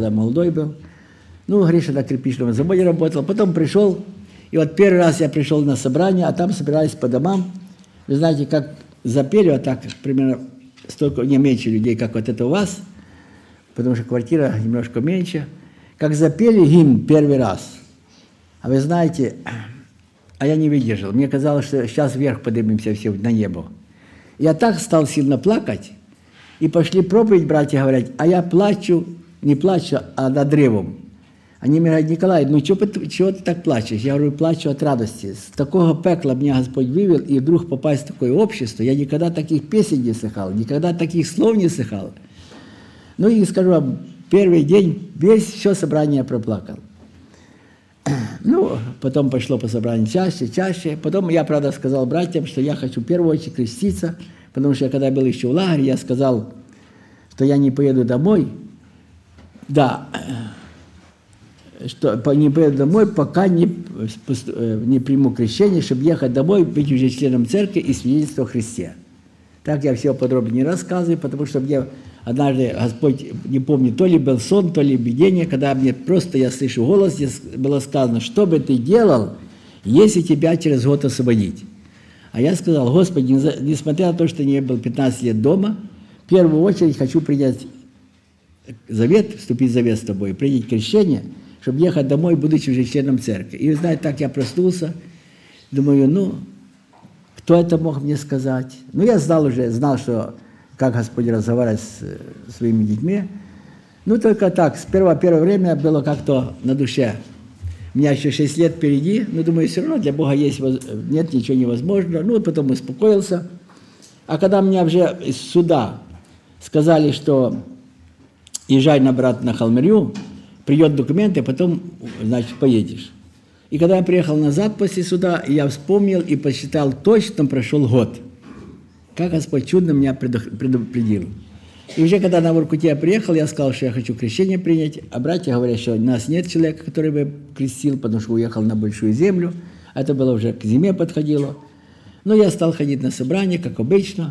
когда молодой был. Ну, Гриша на кирпичном заводе работал. Потом пришел, и вот первый раз я пришел на собрание, а там собирались по домам. Вы знаете, как запели, вот так, примерно столько, не меньше людей, как вот это у вас, потому что квартира немножко меньше. Как запели гимн первый раз. А вы знаете, а я не выдержал. Мне казалось, что сейчас вверх поднимемся все на небо. Я так стал сильно плакать, и пошли проповедь, братья говорят, а я плачу, не плачу, а над древом. Они мне говорят, Николай, ну чего ты так плачешь? Я говорю, плачу от радости. С такого пекла меня Господь вывел, и вдруг попасть в такое общество. Я никогда таких песен не слыхал, никогда таких слов не слыхал. Ну и скажу вам, первый день все собрание проплакал. Ну, потом пошло по собранию чаще. Потом я, правда, сказал братьям, что я хочу в первую очередь креститься, потому что я, когда был еще в лагере, я сказал, что я не поеду домой. Да, что не поеду домой, пока не приму крещение, чтобы ехать домой, быть уже членом церкви и свидетельство о Христе. Так я все подробно не рассказываю, потому что мне однажды Господь, не помню, то ли был сон, то ли видение, когда мне просто, я слышу голос, здесь было сказано, что бы ты делал, если тебя через год освободить. А я сказал, Господи, несмотря на то, что я был 15 лет дома, в первую очередь хочу принять завет, вступить в завет с тобой, принять крещение, чтобы ехать домой, будучи уже членом церкви. И, знаете, так я проснулся, думаю, ну, кто это мог мне сказать? Ну, я знал, что как Господь разговаривает с своими детьми. Ну, только так, первое время было как-то на душе. У меня еще 6 лет впереди, но думаю, все равно для Бога нет ничего невозможного. Ну, потом успокоился. А когда мне уже из суда сказали, что езжай обратно на Халмерью, придет документы, потом, значит, поедешь. И когда я приехал назад после суда, я вспомнил и посчитал, точно прошел год. Как Господь чудно меня предупредил. И уже когда на Воркуте я приехал, я сказал, что я хочу крещение принять, а братья говорят, что у нас нет человека, который бы крестил, потому что уехал на большую землю, а это было уже к зиме подходило. Но я стал ходить на собрания, как обычно,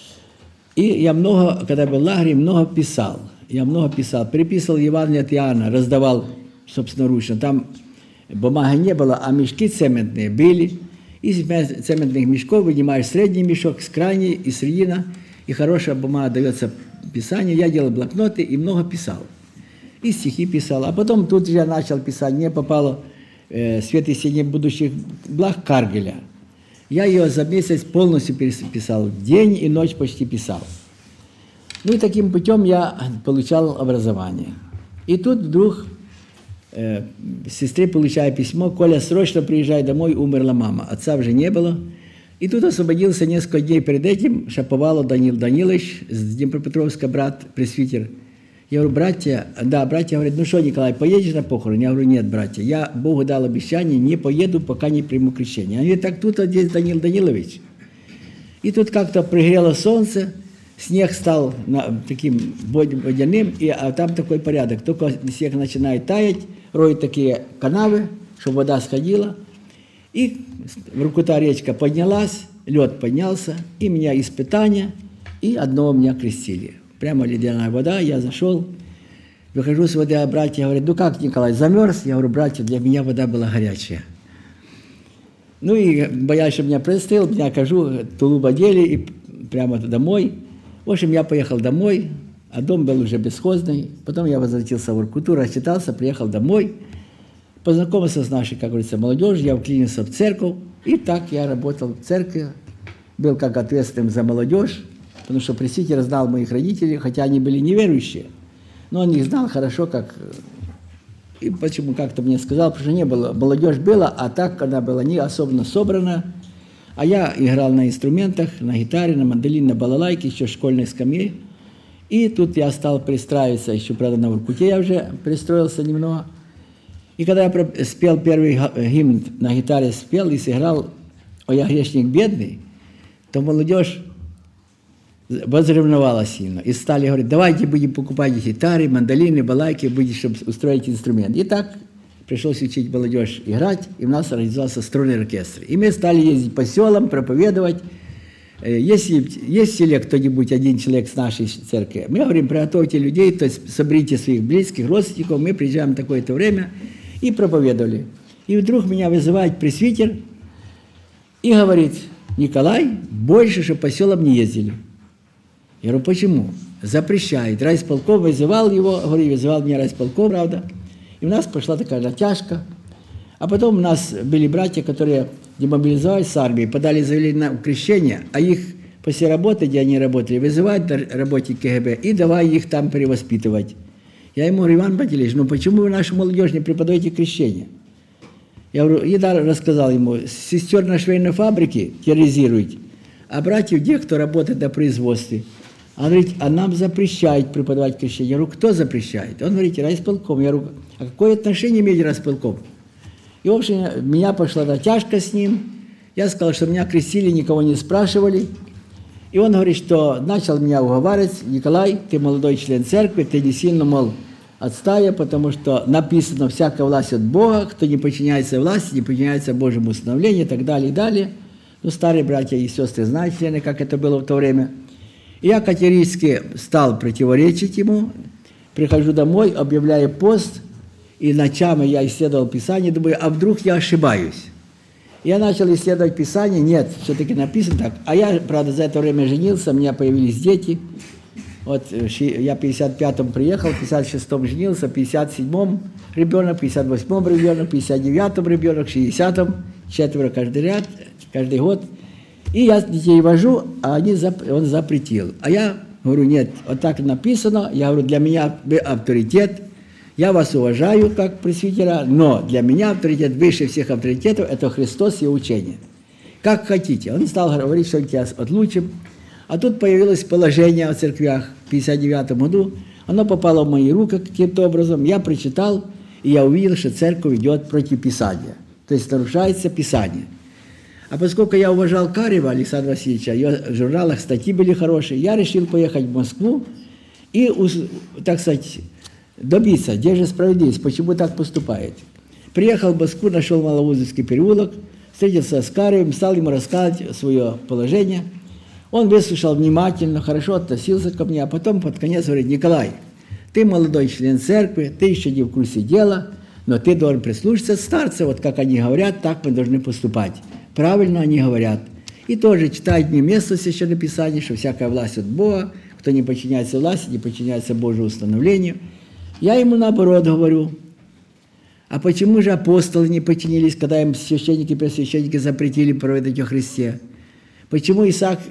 и я когда был в лагере, много писал. Переписывал Евангелие от Иоанна, раздавал собственноручно. Там бумаги не было, а мешки цементные были. Из цементных мешков вынимаешь средний мешок, с крайней и средина, и хорошая бумага дается писанию. Я делал блокноты и много писал. И стихи писал. А потом тут же я начал писать. Мне попало «Свет и синие будущих благ» Каргеля. Я ее за месяц полностью переписал. День и ночь почти писал. Ну и таким путем я получал образование. И тут вдруг сестре получаю письмо, Коля, срочно приезжай домой, умерла мама. Отца уже не было. И тут освободился несколько дней перед этим Шаповалов Данил Данилович с Днепропетровска, брат, пресвитер. Я говорю, братья говорят, ну что, Николай, поедешь на похорон? Я говорю, нет, братья, я Богу дал обещание, не поеду, пока не приму крещение. Они говорят, так тут здесь Данил Данилович. И тут как-то пригрело солнце, снег стал таким водяным, а там такой порядок. Только снег начинает таять, роют такие канавы, чтобы вода сходила. И Воркута речка поднялась, лед поднялся, и меня испытания, и одного меня крестили. Прямо ледяная вода, я зашел, выхожу с воды, а братья говорят, ну как, Николай, замерз? Я говорю, братья, для меня вода была горячая. Ну и боясь, что меня пристрел, меня кажу, тулуп одели и прямо домой. В общем, я поехал домой, а дом был уже бесхозный. Потом я возвратился в Воркуту, рассчитался, приехал домой, познакомился с нашей, как говорится, молодежью, я вклинился в церковь. И так я работал в церкви, был как ответственным за молодежь, потому что пресвитер знал моих родителей, хотя они были неверующие, но он их знал хорошо, как... И почему как-то мне сказал, потому что не было, молодежь была, а так она была не особенно собрана. А я играл на инструментах, на гитаре, на мандолине, на балалайке, еще школьной скамье. И тут я стал пристраиваться, еще, правда, на Воркуте я уже пристроился немного. И когда я спел первый гимн на гитаре, спел и сыграл «О, я грешник бедный», то молодежь возревновала сильно. И стали говорить, давайте будем покупать гитары, мандолины, балайки, будем, чтобы устроить инструмент. И так пришлось учить молодежь играть, и у нас организовался струнный оркестр. И мы стали ездить по селам, проповедовать. Если есть в селе кто-нибудь, один человек с нашей церкви, мы говорим, приготовьте людей, то есть соберите своих близких, родственников, мы приезжаем в такое-то время и проповедовали. И вдруг меня вызывает пресвитер и говорит: Николай, больше, что по селам не ездили. Я говорю, почему? Запрещает. Райисполком вызывал его, говорю, вызывал меня райисполком, правда. И у нас пошла такая натяжка. А потом у нас были братья, которые демобилизовались с армии, подали заявление на крещение, а их после работы, где они работали, вызывают работники КГБ и давай их там перевоспитывать. Я ему говорю, Иван Пантелеич, ну почему вы нашу молодежь не преподаете крещение? Я говорю, и да, рассказал ему, сестер на швейной фабрике терроризируют, а братьев, тех, кто работает на производстве. Он говорит, а нам запрещают преподавать крещение. Я говорю, кто запрещает? Он говорит, райисполком. Я говорю, а какое отношение имеет райисполком? И, в общем, меня пошла натяжка с ним. Я сказал, что меня крестили, никого не спрашивали. И он говорит, что начал меня уговаривать, Николай, ты молодой член церкви, ты не сильно, мол, отстая, потому что написано, всякая власть от Бога, кто не подчиняется власти, не подчиняется Божьему установлению и так далее, и далее. Ну, старые братья и сестры знают, члены, как это было в то время. И я категорически стал противоречить ему, прихожу домой, объявляю пост, и ночами я исследовал Писание, думаю, а вдруг я ошибаюсь? Я начал исследовать Писание, нет, все-таки написано так. А я, правда, за это время женился, у меня появились дети. Вот я в 55-м приехал, в 56-м женился, в 57-м ребенок, в 58-м ребенок, в 59-м ребенок, в 60-м, 4 каждый год. И я детей вожу, а он запретил. А я говорю, нет, вот так написано, я говорю, для меня вы авторитет, я вас уважаю как пресвитера, но для меня авторитет выше всех авторитетов – это Христос и учение. Как хотите. Он стал говорить, что тебя отлучим. А тут появилось положение о церквях в 1959 году. Оно попало в мои руки каким-то образом. Я прочитал, и я увидел, что церковь идет против Писания. То есть нарушается Писание. А поскольку я уважал Карева Александра Васильевича, в журналах статьи были хорошие, я решил поехать в Москву и, так сказать, добиться, где же справедливость, почему так поступает. Приехал в Москву, нашел Маловузовский переулок, встретился с Каревым, стал ему рассказывать свое положение. Он выслушал внимательно, хорошо относился ко мне, а потом под конец говорит, Николай, ты молодой член церкви, ты еще не в курсе дела, но ты должен прислушаться старцев, вот как они говорят, так мы должны поступать. Правильно они говорят. И тоже читает мне место в Священном Писании, что всякая власть от Бога, кто не подчиняется власти, не подчиняется Божьему установлению. Я ему наоборот говорю, а почему же апостолы не подчинились, когда им священники и пресвященники запретили проповедовать о Христе? Почему Сидрах,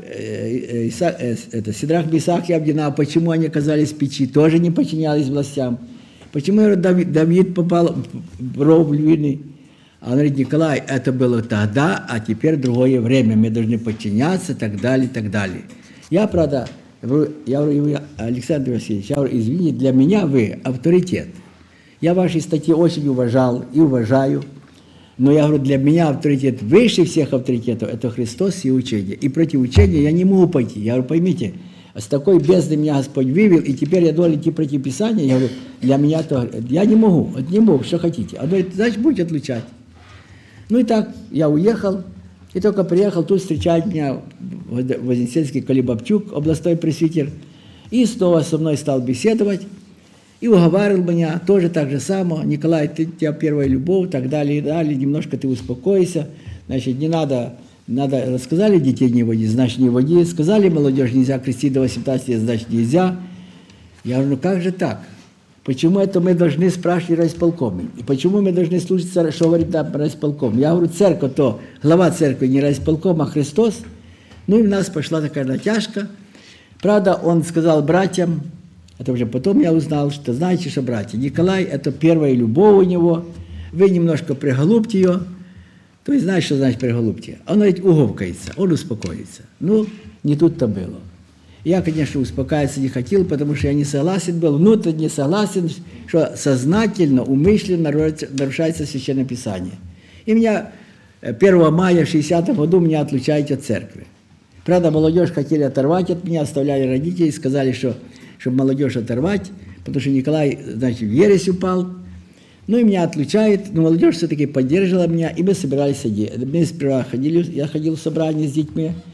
Месах и Авденаго, почему они оказались в печи, тоже не подчинялись властям? Почему Давид попал в ров львиный? А он говорит, Николай, это было тогда, а теперь другое время, мы должны подчиняться, так далее, и так далее. Я, правда, я говорю, Александр Васильевич, я говорю, извините, для меня вы авторитет. Я ваши статьи очень уважал и уважаю, но я говорю, для меня авторитет выше всех авторитетов – это Христос и учение. И против учения я не могу пойти. Я говорю, поймите, с такой бездны меня Господь вывел, и теперь я должен идти против Писания. Я говорю, для меня то, я не могу, что хотите. Он говорит, значит, будете отлучать. Ну и так, я уехал, и только приехал, тут встречает меня Вознесенский Колебабчук, областной пресвитер, и снова со мной стал беседовать, и уговаривал меня, тоже так же само, Николай, у тебя первая любовь, так далее, и далее, немножко ты успокойся, значит, не надо, рассказали, детей не води, значит, не води, сказали, молодежь нельзя крестить до 18 лет, значит, нельзя. Я говорю, ну как же так? Почему это мы должны спрашивать райисполком? И почему мы должны слушаться, что говорит нам райисполком? Я говорю, церковь, то глава церкви не райисполком, а Христос. Ну и у нас пошла такая натяжка. Правда, он сказал братьям, это уже потом я узнал, что знаете, что, братья, Николай, это первая любовь у него, вы немножко приголубьте ее. То есть, знаешь, что значит приголубьте? Он, говорит, уговкается, он успокоится. Ну, не тут-то было. Я, конечно, успокаиваться не хотел, потому что я не согласен был, внутренне согласен, что сознательно, умышленно нарушается Священное Писание. И меня 1 мая 60-го году меня отлучают от церкви. Правда, молодежь хотели оторвать от меня, оставляли родителей, сказали, что чтобы молодежь оторвать, потому что Николай, значит, в ересь упал. Ну и меня отлучают, но молодежь все-таки поддерживала меня, и мы собирались сидеть. Мы сперва ходили, я ходил в собрание с детьми,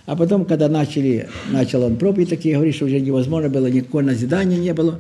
А потом, когда начал он проповедь такие, говорит, что уже невозможно было, никакого назидания не было.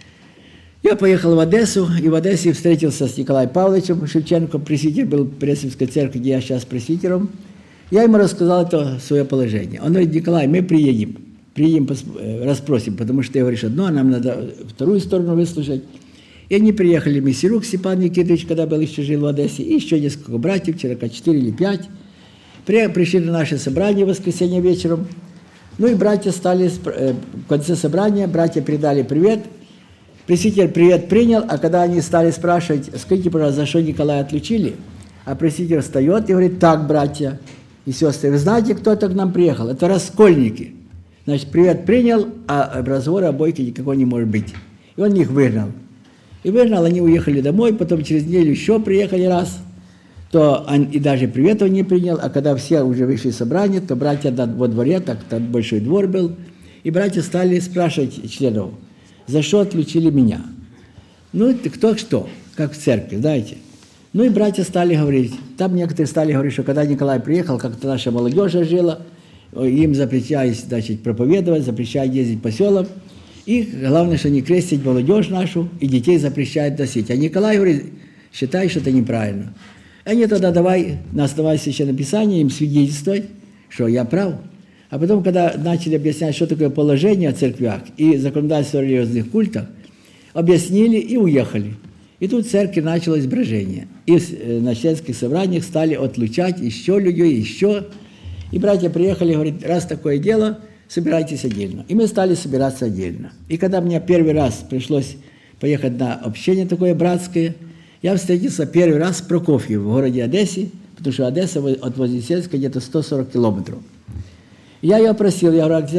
Я поехал в Одессу, и в Одессе встретился с Николаем Павловичем Шевченко, пресвитер был в Пресненской церкви, где я сейчас пресвитером. Я ему рассказал это свое положение. Он говорит: Николай, мы приедем, расспросим, потому что ты говоришь одно, а нам надо вторую сторону выслушать. И они приехали, Мессирук Степан Никитович, когда был еще жил в Одессе, и еще несколько братьев, человека 4 или 5. Пришли на наше собрание в воскресенье вечером. Ну и братья стали, в конце собрания братья передали привет. Пресвитер привет принял, а когда они стали спрашивать: скажите, пожалуйста, за что Николая отлучили? А пресвитер встает и говорит: так, братья и сестры, вы знаете, кто это к нам приехал? Это раскольники. Значит, привет принял, а разговора о бойке никакого не может быть. И он их выгнал. И выгнал, они уехали домой, потом через неделю еще приехали раз, то он и даже привет он не принял, а когда все уже вышли из собрания, то братья во дворе, так там большой двор был, и братья стали спрашивать членов: за что отлучили меня? Ну, кто что, как в церкви, знаете. Ну и братья стали говорить, там некоторые стали говорить, что когда Николай приехал, как-то наша молодежь жила, им запрещают, значит, проповедовать, запрещают ездить по селам, и главное, что не крестить молодежь нашу, и детей запрещают носить. А Николай говорит: считай, что это неправильно. Они тогда давай, на основании Священного Писания, им свидетельствовать, что я прав. А потом, когда начали объяснять, что такое положение о церквях и законодательство о религиозных культах, объяснили и уехали. И тут в церкви началось брожение. И на членских собраниях стали отлучать еще людей, еще. И братья приехали, говорят: раз такое дело, собирайтесь отдельно. И мы стали собираться отдельно. И когда мне первый раз пришлось поехать на общение такое братское, я встретился первый раз с Прокофьевым в городе Одессе, потому что Одесса от Вознесенска где-то 140 километров. Я ее просил, я говорю: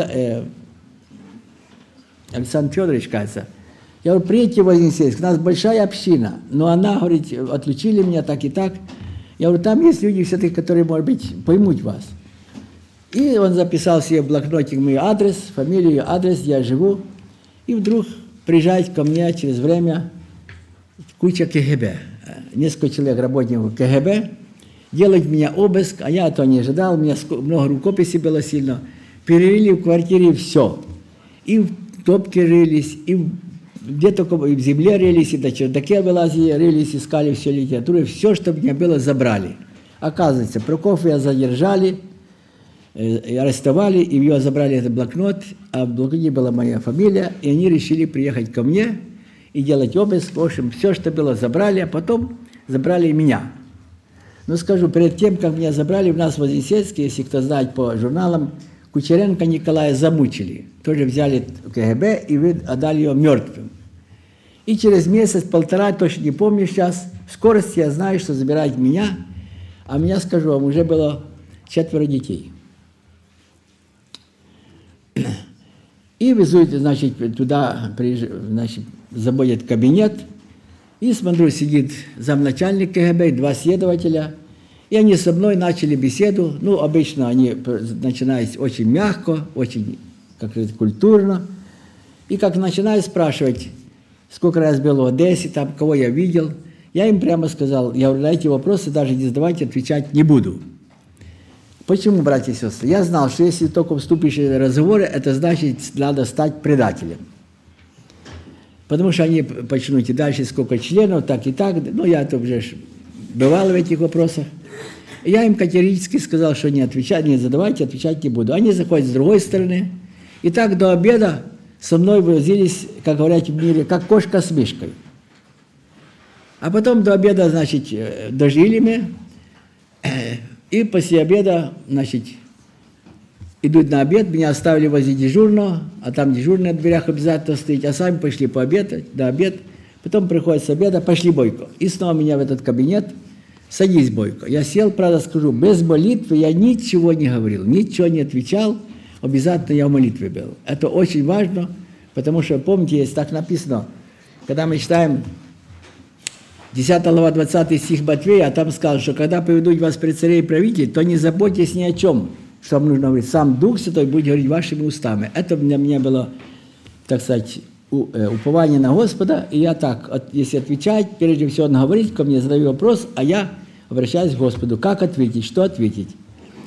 Александр Федорович, кажется, я говорю, приедьте в Вознесенск, у нас большая община, но она, говорит, отлучили меня так и так. Я говорю, там есть люди все-таки, которые, может быть, поймут вас. И он записал себе в блокнотик мой адрес, фамилию, адрес, где я живу, и вдруг приезжает ко мне через время куча КГБ, несколько человек, работников КГБ, делать меня обыск, а я этого не ожидал, у меня много рукописей было сильно, перерыли в квартире все, и в топке рылись, и где только и в земле рылись, и до чердаке вылазили, рылись, искали всю литературу, все, что у меня было, забрали. Оказывается, Прокофьева задержали, арестовали, и ее забрали этот блокнот, а в блокноте была моя фамилия, и они решили приехать ко мне и делать обыск. В общем, все, что было, забрали, а потом забрали и меня. Но скажу, перед тем, как меня забрали, у нас в Вознесенске, если кто знает по журналам, Кучеренко Николая замучили. Тоже взяли КГБ и отдали его мертвым. И через месяц-полтора, точно не помню сейчас, в скорости я знаю, что забирают меня, а меня, скажу вам, уже было 4 детей. И везут, значит, туда, значит, заводят кабинет, и смотрю, сидит замначальник КГБ, 2 следователя, и они со мной начали беседу. Ну, обычно они начинают очень мягко, очень, как говорится, культурно, и как начинают спрашивать, сколько раз был в Одессе, там, кого я видел, я им прямо сказал, я говорю, на эти вопросы даже не задавайте, отвечать не буду. Почему, братья и сестры? Я знал, что если только вступишь в разговоры, это значит, надо стать предателем. Потому что они почнут и дальше, сколько членов, так и так. Ну, я это уже бывал в этих вопросах. И я им категорически сказал, что не отвечать, не задавайте, отвечать не буду. Они заходят с другой стороны. И так до обеда со мной возились, как говорят в мире, как кошка с мышкой. А потом до обеда, значит, дожили мы. И после обеда, значит, идут на обед, меня оставили возле дежурного, а там дежурный на дверях обязательно стоит, а сами пошли пообедать, на обед, потом приходят с обеда, пошли, Бойко. И снова меня в этот кабинет, садись, Бойко. Я сел, правда, скажу, без молитвы я ничего не говорил, ничего не отвечал, обязательно я в молитве был. Это очень важно, потому что, помните, есть так написано, когда мы читаем 10 глава, 20 стих Матфея, а там сказал, что когда поведут вас пред царей и правителей, то не заботьтесь ни о чем, что вам нужно говорить. Сам Дух Святой будет говорить вашими устами. Это для меня было, так сказать, упование на Господа. И я так, если отвечать, прежде всего он говорит ко мне, задаю вопрос, а я обращаюсь к Господу. Как ответить, что ответить?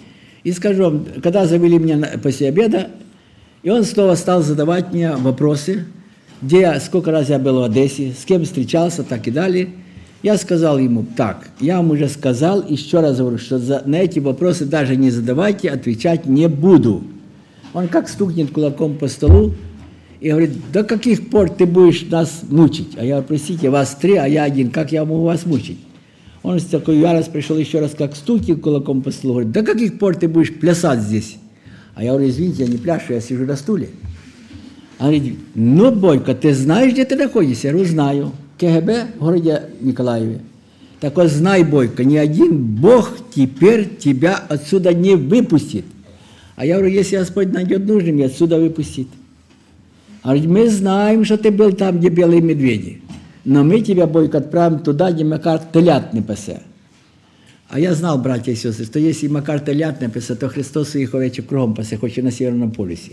И скажу вам, когда завели меня после обеда, и он снова стал задавать мне вопросы, сколько раз я был в Одессе, с кем встречался, так и далее. Я сказал ему, так, я вам уже сказал, еще раз говорю, что на эти вопросы даже не задавайте, отвечать не буду. Он как стукнет кулаком по столу и говорит, до каких пор ты будешь нас мучить? А я говорю, простите, вас 3, а я 1, как я могу вас мучить? Он с такой яростью пришел еще раз, как стукнет кулаком по столу, говорит, до каких пор ты будешь плясать здесь? А я говорю, извините, я не пляшу, я сижу на стуле. Он говорит, ну, Бойко, ты знаешь, где ты находишься? Я говорю, знаю. КГБ в городе Николаеве. Так вот, знай, Бойко, ни один Бог теперь тебя отсюда не выпустит. А я говорю, если Господь найдет нужным, я отсюда выпустит. Он говорит, мы знаем, что ты был там, где белые медведи. Но мы тебя, Бойко, отправим туда, где Макар телят не пасе. А я знал, братья и сестры, что если Макар телят не пасе, то Христос своих овечек кругом пасе, хоть и на Северном полюсе.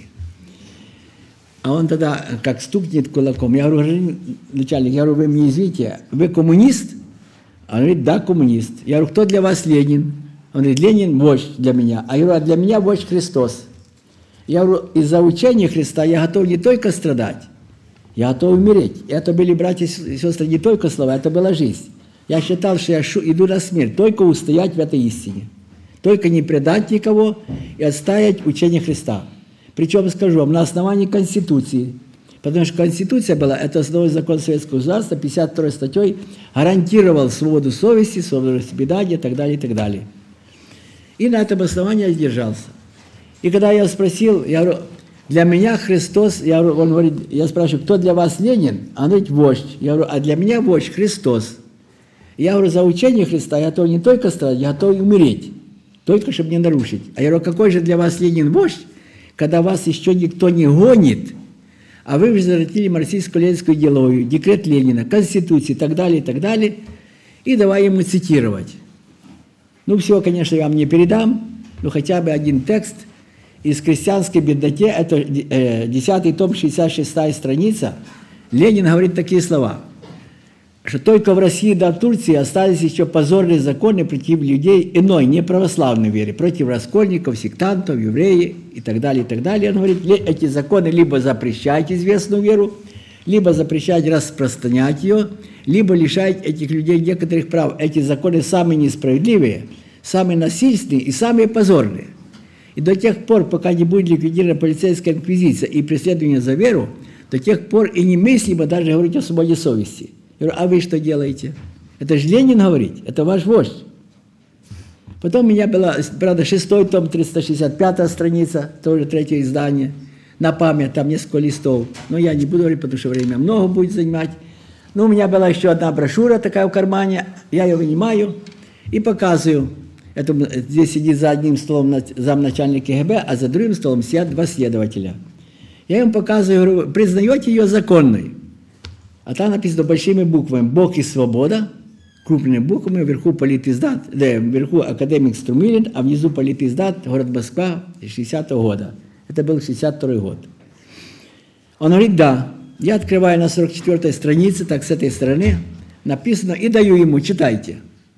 А он тогда как стукнет кулаком. Я говорю, начальник, я говорю, вы мне извините, вы коммунист? Он говорит, да, коммунист. Я говорю, кто для вас Ленин? Он говорит, Ленин – вождь для меня. А я говорю, а для меня вождь Христос. Я говорю, из-за учения Христа я готов не только страдать, я готов умереть. Это были, братья и сестры, не только слова, это была жизнь. Я считал, что я иду на смерть, только устоять в этой истине. Только не предать никого и отстоять учение Христа. Причем, скажу вам, на основании Конституции. Потому что Конституция была, это основной закон Советского государства, 52 статьей, гарантировал свободу совести, свободу вероисповедания и так далее, и так далее. И на этом основании я держался. И когда я спросил, я говорю, для меня Христос, он говорит, я спрашиваю, кто для вас Ленин? Он говорит, вождь. Я говорю, а для меня вождь Христос. И я говорю, за учение Христа я готов не только страдать, я готов и умереть, только чтобы не нарушить. А я говорю, какой же для вас Ленин вождь, когда вас еще никто не гонит, а вы возвратили марксистско-ленинскую идеологию, декрет Ленина, Конституцию и так далее, и давай ему цитировать. Ну, всего, конечно, я вам не передам, но хотя бы один текст из «Крестьянской бедноте», это 10 том, 66-я страница, Ленин говорит такие слова, что только в России да в Турции остались еще позорные законы против людей иной, неправославной веры, против раскольников, сектантов, евреев и так далее, и так далее. Он говорит, эти законы либо запрещать известную веру, либо запрещать распространять ее, либо лишать этих людей некоторых прав. Эти законы самые несправедливые, самые насильственные и самые позорные. И до тех пор, пока не будет ликвидирована полицейская инквизиция и преследование за веру, до тех пор и немыслимо даже говорить о свободе совести. Я говорю, а вы что делаете? Это же Ленин говорит, это ваш вождь. Потом у меня была, правда, 6-й том, 365-я страница, тоже 3-е издание, на память, там несколько листов. Но я не буду говорить, потому что время много будет занимать. Но у меня была еще одна брошюра такая в кармане, я ее вынимаю и показываю. Здесь сидит за одним столом замначальник КГБ, а за другим столом сидят 2 следователя. Я им показываю, говорю, признаете ее законной? А там написано большими буквами «Бог и свобода», крупными буквами, вверху политиздат, вверху академик Струмилин, а внизу политиздат, город Москва, 60-го года. Это был 62-й год. Он говорит, да. Я открываю на 44-й странице, так с этой стороны, написано, и даю ему, читайте.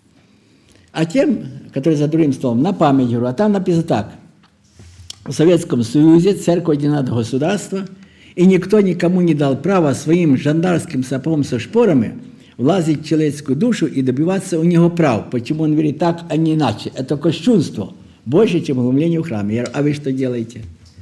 А тем, которые за другим столом, на память говорю, а там написано так. В Советском Союзе церковь один от государства, и никто никому не дал права своим жандарским сапогом со шпорами влазить в человеческую душу и добиваться у него прав. Почему он говорит так, а не иначе? Это кощунство, больше, чем глумление в храме. Я говорю, а вы что делаете?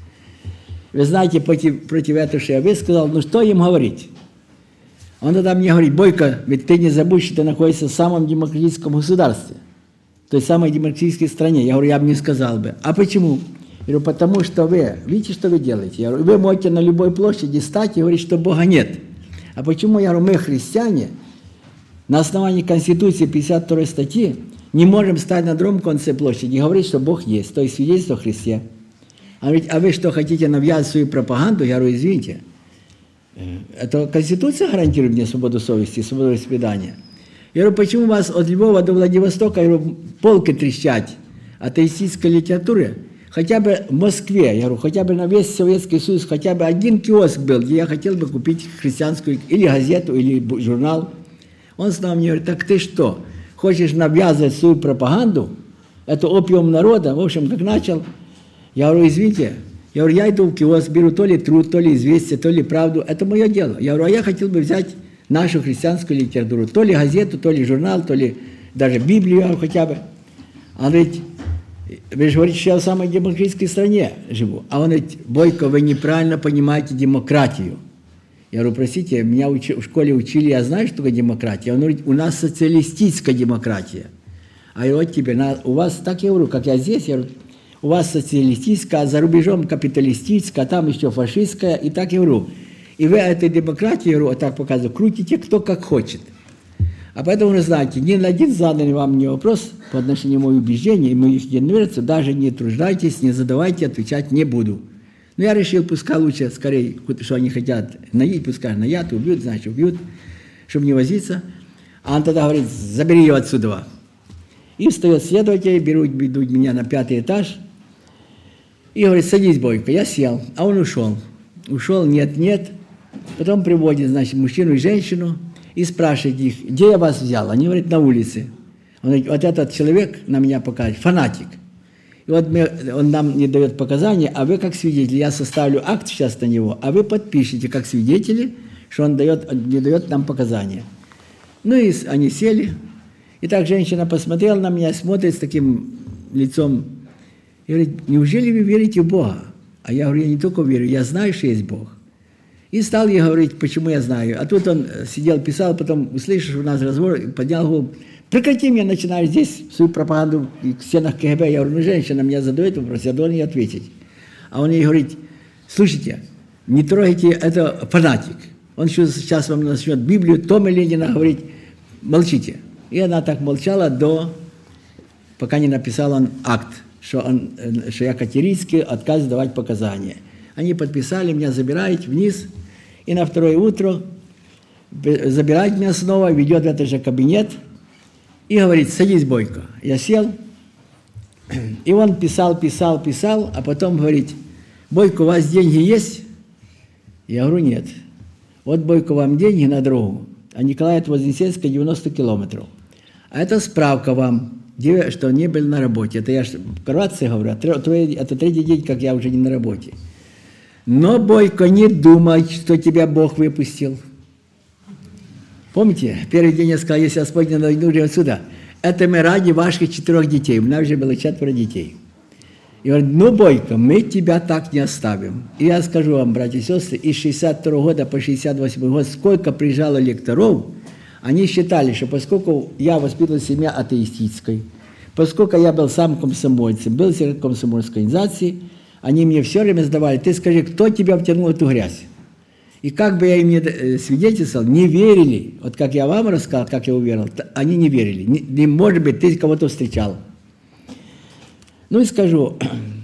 Вы знаете, против этого, что я высказал, ну что им говорить? Он тогда мне говорит, Бойко, ведь ты не забудь, что ты находишься в самом демократическом государстве, в той самой демократической стране. Я говорю, я бы не сказал бы. А почему? Я говорю, потому что вы, видите, что вы делаете? Я говорю, вы можете на любой площади стать и говорить, что Бога нет. А почему, я говорю, мы, христиане, на основании Конституции 52 статьи, не можем стать на другом конце площади и говорить, что Бог есть, то есть свидетельство о Христе. Он говорит, а вы что, хотите навязать свою пропаганду? Я говорю, извините, это Конституция гарантирует мне свободу совести, свободу вероисповедания. Я говорю, почему у вас от Львова до Владивостока, я говорю, полки трещать атеистической литературы? Хотя бы в Москве, я говорю, хотя бы на весь Советский Союз, хотя бы один киоск был, где я хотел бы купить христианскую или газету, или журнал. Он снова мне говорит, так ты что, хочешь навязывать свою пропаганду? Это опиум народа. В общем, как начал, я говорю, извините, я говорю, я иду в киоск, беру то ли труд, то ли известие, то ли правду. Это мое дело. Я говорю, а я хотел бы взять нашу христианскую литературу. То ли газету, то ли журнал, то ли даже Библию хотя бы. Он говорит, вы же говорите, что я в самой демократической стране живу. А он говорит, Бойко, вы неправильно понимаете демократию. Я говорю, простите, меня в школе учили, я знаю, что такое демократия. Он говорит, у нас социалистическая демократия. А я вот тебе, у вас, так я говорю, как я здесь, я говорю, у вас социалистическая, а за рубежом капиталистическая, а там еще фашистская, и так я говорю. И вы этой демократии, я говорю, вот так показываю, крутите кто как хочет. А поэтому, вы знаете, ни на один заданный вам мне вопрос по отношению к моим убеждениям и моих единоверцев, даже не труждайтесь, не задавайте, отвечать не буду. Но я решил, пускай лучше, скорее, что они хотят наить, пускай наят, убьют, значит, убьют, чтобы не возиться. А он тогда говорит, забери ее отсюда. И встает следователь, ведут меня на 5-й этаж, и говорит, садись, Бойко. Я сел, а он ушел. Ушел, нет. Потом приводит, значит, мужчину и женщину, и спрашивает их, где я вас взял? Они говорят, на улице. Он говорит, вот этот человек на меня показывает, фанатик. И вот он нам не дает показания, а вы как свидетели, я составлю акт сейчас на него, а вы подпишите как свидетели, что он не дает нам показания. Ну и они сели. И так женщина посмотрела на меня, смотрит с таким лицом, и говорит, неужели вы верите в Бога? А я говорю, я не только верю, я знаю, что есть Бог. И стал ей говорить, почему я знаю. А тут он сидел, писал, потом, услышав у нас разговор, поднял голову, прекрати мне, начинаешь здесь свою пропаганду в стенах КГБ. Я говорю, ну, женщина меня задает вопрос, я должен ей ответить. А он ей говорит, слушайте, не трогайте, это фанатик. Он сейчас вам начнет Библию, Тома Ленина говорить, молчите. И она так молчала пока не написал он акт, что я категорически отказываюсь давать показания. Они подписали, меня забирают вниз, и на второе утро забирает меня снова, ведет в этот же кабинет и говорит, садись, Бойко. Я сел, и он писал, а потом говорит, Бойко, у вас деньги есть? Я говорю, нет. Вот, Бойко, вам деньги на дорогу, а Николая от Вознесенска 90 километров. А это справка вам, что не были на работе. Это я вкратце говорю, это третий день, как я уже не на работе. Но, Бойко, не думай, что тебя Бог выпустил. Помните, первый день я сказал, если Господь не нужен отсюда, это мы ради ваших 4 детей. У меня уже было 4 детей. И говорит, ну, Бойко, мы тебя так не оставим. И я скажу вам, братья и сестры, из 62 года по 68 год, сколько приезжало лекторов, они считали, что поскольку я воспитывал семья атеистической, поскольку я был сам комсомольцем, был секретарем комсомольской организации, они мне все время задавали, ты скажи, кто тебя втянул в эту грязь? И как бы я им не свидетельствовал, не верили. Вот как я вам рассказал, как я уверовал, они не верили. Не может быть, ты кого-то встречал. Ну и скажу,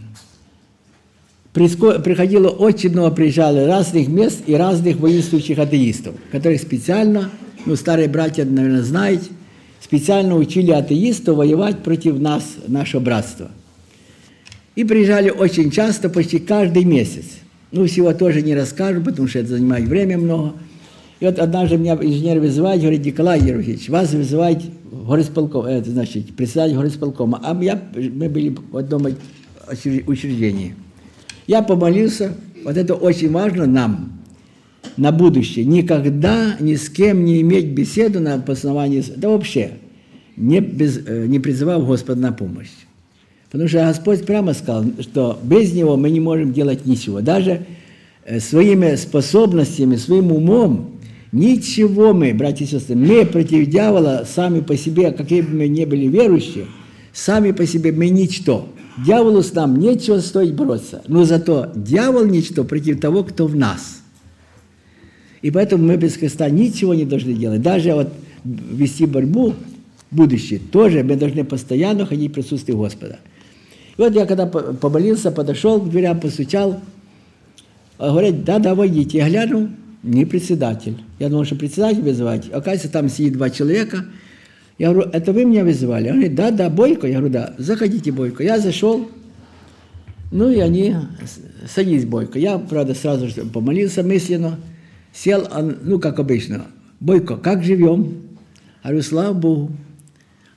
приходило очень много, приезжало разных мест и разных воинствующих атеистов, которых специально, старые братья, наверное, знают, специально учили атеистов воевать против нас, нашего братства. И приезжали очень часто, почти каждый месяц. Всего тоже не расскажу, потому что это занимает время много. И вот однажды меня инженер вызывает, говорит, Николай Ерофеевич, вас вызывает горисполком, это значит, председатель горисполкома, а мы были в одном учреждении. Я помолился, вот это очень важно нам, на будущее, никогда ни с кем не иметь беседу на основании, да вообще, не призывав Господа на помощь. Потому что Господь прямо сказал, что без Него мы не можем делать ничего. Даже своими способностями, своим умом, ничего мы, братья и сестры, мы против дьявола сами по себе, какие бы мы ни были верующие, сами по себе мы ничто. Дьяволу с нам нечего стоит бороться, но зато дьявол ничто против того, кто в нас. И поэтому мы без Христа ничего не должны делать. Даже вот вести борьбу в будущее, тоже мы должны постоянно ходить в присутствии Господа. И вот я когда помолился, подошел к дверям, постучал, говорят, да, войдите. Я гляну, не председатель. Я думал, что председатель вызывать. Оказывается, там сидит 2 человека. Я говорю, это вы меня вызывали? Он говорит, да, Бойко. Я говорю, да, заходите, Бойко. Я зашел, и они, садись, Бойко. Я, правда, сразу же помолился мысленно, сел, как обычно. Бойко, как живем? Я говорю, слава Богу.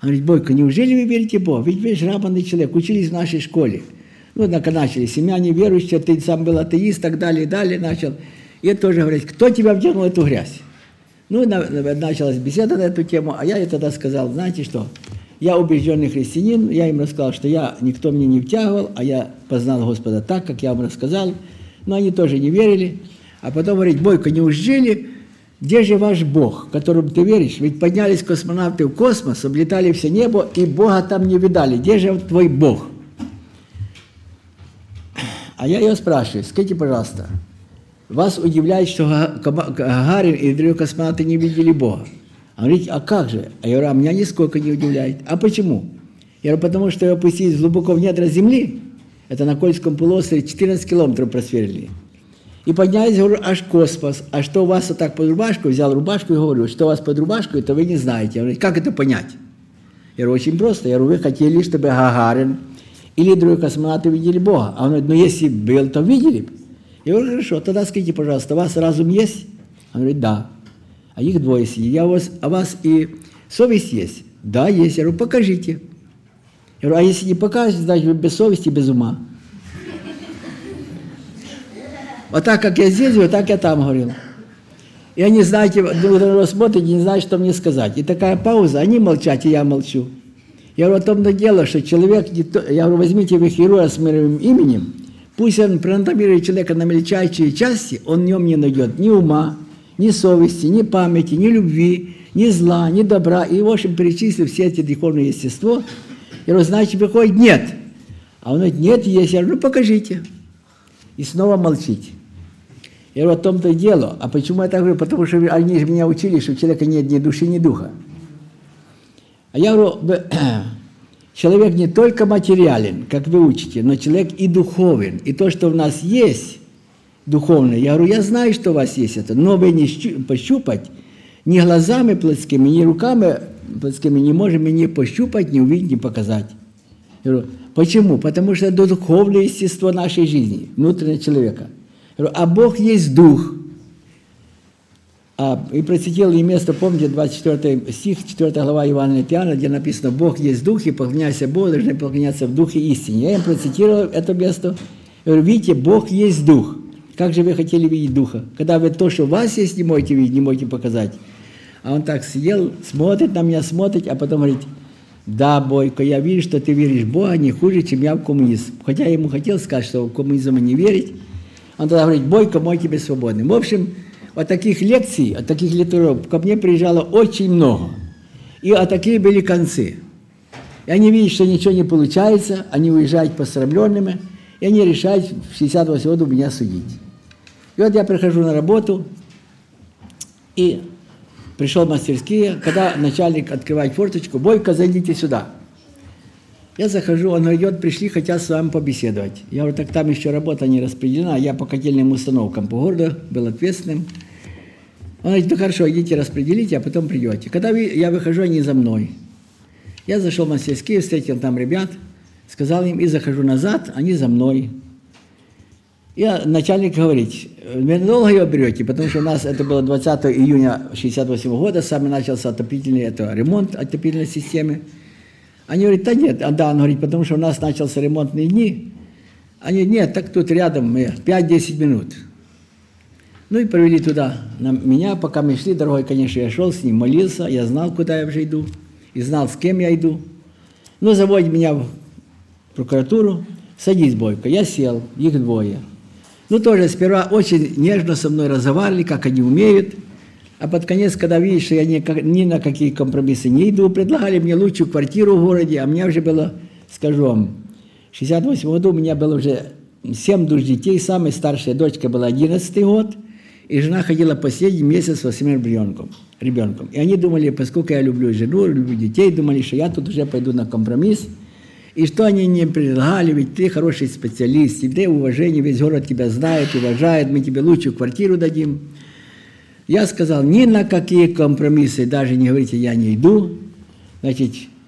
Он говорит, Бойко, неужели вы верите в Бога? Ведь вы же грамотный человек, учились в нашей школе. Ну, однако начали, семья неверующая, ты сам был атеист, так далее, и далее начал. И это тоже говорит, кто тебя втянул в эту грязь? Ну, началась беседа на эту тему, а я ей тогда сказал, знаете что, я убежденный христианин, я им рассказал, что никто мне не втягивал, а я познал Господа так, как я вам рассказал, но они тоже не верили. А потом говорит, Бойко, неужели, где же ваш Бог, которому ты веришь? Ведь поднялись космонавты в космос, облетали все небо, и Бога там не видали. Где же твой Бог? А я ее спрашиваю, скажите, пожалуйста, вас удивляет, что Гагарин и другие космонавты не видели Бога? Он говорит, а как же? А я говорю, а меня нисколько не удивляет. А почему? Я говорю, потому что ее опустились глубоко в недра земли, это на Кольском полуострове 14 километров просверлили. И поднялись, говорю, аж космос. А что у вас вот так под рубашку? Взял рубашку и говорю, что у вас под рубашкой, это вы не знаете. Я говорю, как это понять? Я говорю, очень просто. Я говорю, вы хотели, чтобы Гагарин или другие космонавты видели Бога. А он говорит, ну если был, то видели бы. Я говорю, хорошо, тогда скажите, пожалуйста, у вас разум есть? Он говорит, да. А их двое сидит. А у вас и совесть есть? Да, есть. Я говорю, покажите. Я говорю, а если не покажете, значит вы без совести, без ума. Вот так, как я здесь, вот так я там говорил. И они, знаете, друг на друга смотрят и не знают, что мне сказать. И такая пауза, они молчат, и я молчу. Я говорю, о том-то дело, что человек, я говорю, возьмите вы героя с мировым именем, пусть он проанатомирует человека на мельчайшие части, он в нем не найдет ни ума, ни совести, ни памяти, ни любви, ни зла, ни добра. И, в общем, перечислив все эти духовные естества, я говорю, значит, выходит, нет. А он говорит, нет, есть. Я говорю, ну, покажите. И снова молчите. Я говорю, о том-то и дело. А почему я так говорю? Потому что они же меня учили, что у человека нет ни души, ни духа. А я говорю, человек не только материален, как вы учите, но человек и духовен. И то, что у нас есть духовное, я говорю, я знаю, что у вас есть это, но вы не пощупать ни глазами плотскими, ни руками плотскими не можем ни пощупать, ни увидеть, ни показать. Я говорю, почему? Потому что это духовное естество нашей жизни, внутреннего человека. Я говорю, а Бог есть Дух. И процитировал и место, помните, 24 стих, 4 глава Евангелия от Иоанна, где написано, Бог есть Дух, и поклоняйся Богу, должны поклоняться в Духе истине. Я им процитировал это место. Я говорю, видите, Бог есть Дух. Как же вы хотели видеть Духа? Когда вы то, что у вас есть, не можете видеть, не можете показать. А он так сидел, смотрит на меня, смотрит, а потом говорит, да, Бойко, я вижу, что ты веришь в Бога не хуже, чем я в коммунизм. Хотя я ему хотел сказать, что в коммунизм не верить. Он тогда говорит, Бойко, мой тебе свободный. В общем, от таких лекций, от таких литератур ко мне приезжало очень много. И такие были концы. И они видят, что ничего не получается, они уезжают посрамленными, и они решают в 68 году меня судить. И вот я прихожу на работу, и пришел в мастерские, когда начальник открывает форточку, Бойко, зайдите сюда. Я захожу, он говорит, пришли, хотят с вами побеседовать. Я говорю, так там еще работа не распределена, я по котельным установкам по городу был ответственным. Он говорит, ну хорошо, идите распределите, а потом придете. Когда я выхожу, они за мной. Я зашел в мастерские, встретил там ребят, сказал им, и захожу назад, они за мной. И начальник говорит, вы надолго ее берете, потому что у нас это было 20 июня 1968 года, сам начался ремонт отопительной системы. Они говорят, да нет, да, он говорит, потому что у нас начался ремонтные дни. Они, нет, так тут рядом, 5-10 минут. Ну и провели туда меня, пока мы шли, дорогой, конечно, я шел с ним, молился, я знал, куда я уже иду, и знал, с кем я иду. Ну, заводят меня в прокуратуру, садись, Бойко, я сел, их двое. Ну, тоже сперва очень нежно со мной разговаривали, как они умеют, а под конец, когда видишь, что я ни на какие компромиссы не иду, предлагали мне лучшую квартиру в городе, а у меня уже было, скажу вам, в 1968 году у меня было уже 7 душ детей, самая старшая дочка была 11-й год, и жена ходила последний месяц с 8 ребенком. И они думали, поскольку я люблю жену, люблю детей, думали, что я тут уже пойду на компромисс, и что они мне предлагали, ведь ты хороший специалист, тебе уважение, весь город тебя знает, уважает, мы тебе лучшую квартиру дадим. Я сказал, ни на какие компромиссы, даже не говорите, я не иду. Значит,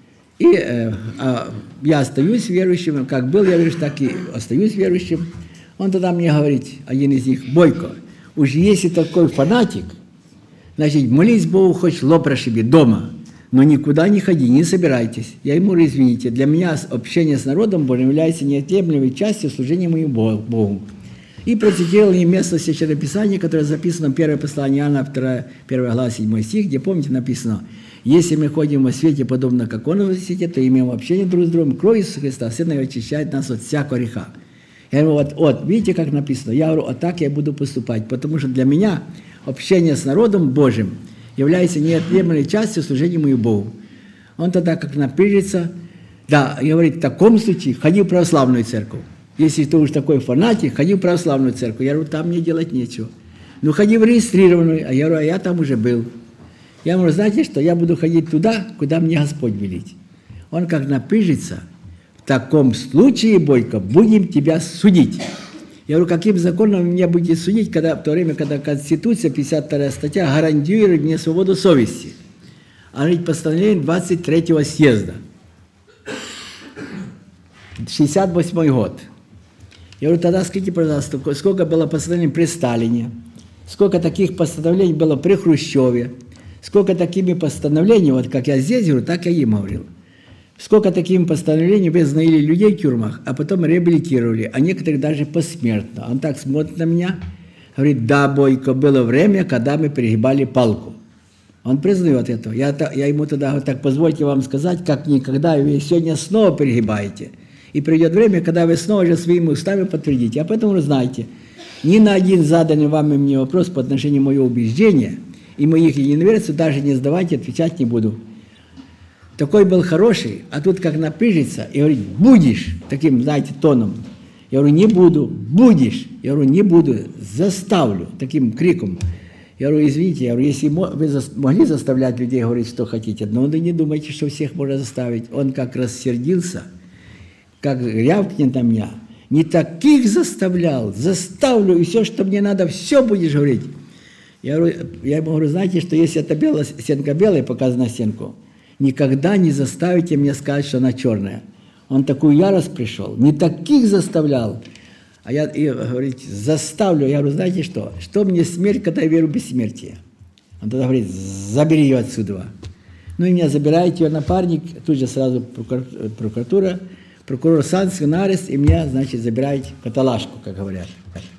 я остаюсь верующим, как был я верующим, так и остаюсь верующим. Он тогда мне говорит, один из них, Бойко, уж если такой фанатик, значит, молись Богу, хоть лоб расшиби дома. но никуда не ходи, не собирайтесь. Я ему говорю, извините, для меня общение с народом Божьим является неотъемлемой частью служения моему Богу. И процитировал мне место Священного Писания, которое записано в первое послание Иоанна, 1 глава, 7 стих, где, помните, написано: «Если мы ходим во свете, подобно как Он во свете, то имеем общение друг с другом, кровь Иисуса Христа, Сына Его очищает нас от всякого греха». Я говорю, вот, видите, как написано? Я говорю, так я буду поступать, потому что для меня общение с народом Божьим является неотъемлемой частью служения моему Богу. Он тогда как напряжется, да, и говорит, в таком случае ходи в православную церковь. Если ты уж такой фанатик, ходи в православную церковь. Я говорю, там мне делать нечего. Ну, ходи в регистрированную. А я говорю, я там уже был. Я говорю, знаете что, я буду ходить туда, куда мне Господь велит. Он как напряжется, в таком случае, Бойко, будем тебя судить. Я говорю, каким законом вы меня будете судить, когда, в то время, когда Конституция, 52 статья, гарантирует мне свободу совести. Она ведь постановление 23-го съезда. 68-й год. Я говорю, тогда скажите, пожалуйста, сколько было постановлений при Сталине, сколько таких постановлений было при Хрущеве, сколько такими постановлениями, вот как я здесь говорю, так я им говорил, сколько такими постановлениями вы знаили людей в тюрьмах, а потом реабилитировали, а некоторых даже посмертно. Он так смотрит на меня, говорит, да, Бойко, было время, когда мы перегибали палку. Он признает этого. Я ему тогда говорю, так позвольте вам сказать, как никогда вы сегодня снова перегибаете. И придет время, когда вы снова же своими устами подтвердите. А поэтому, знаете, ни на один заданный вам и мне вопрос по отношению моего убеждения и моих единоверцев даже не задавайте, отвечать не буду. Такой был хороший, а тут как напряжется и говорит, будешь, таким, знаете, тоном. Я говорю, не буду, будешь. Я говорю, не буду, заставлю, таким криком. Я говорю, извините, я говорю, если вы могли заставлять людей говорить, что хотите, но вы не думайте, что всех можно заставить. Он как рассердился, как рявкнет на меня, не таких заставлял, заставлю, и все, что мне надо, все будешь говорить. Я ему говорю, знаете, что если эта стенка белая, показана на стенку, никогда не заставите меня сказать, что она черная. Он такую ярость пришел, не таких заставлял. А я говорит, заставлю. Я говорю, знаете что? Что мне смерть, когда я верю в бессмертие? Он тогда говорит, забери ее отсюда. Ну и меня забирает ее напарник, тут же сразу прокуратура, прокурор санкцию на арест, и меня, значит, забирает в каталажку, как говорят.